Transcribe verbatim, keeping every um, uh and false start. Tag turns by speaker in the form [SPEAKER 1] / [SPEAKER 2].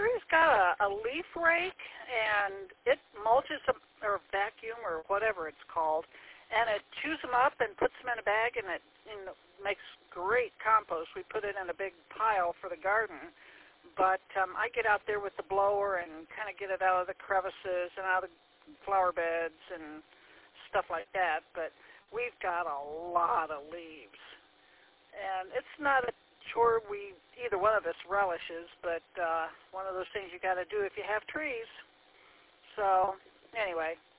[SPEAKER 1] Larry's got a, a leaf rake, and it mulches them, or vacuum, or whatever it's called, and it chews them up and puts them in a bag, and it you know, makes great compost. We put it in a big pile for the garden, but um, I get out there with the blower and kind of get it out of the crevices and out of the flower beds and stuff like that. But we've got a lot of leaves, and it's not a chore we either one of us relishes, but uh, one of those things you got to do if you have trees. So anyway.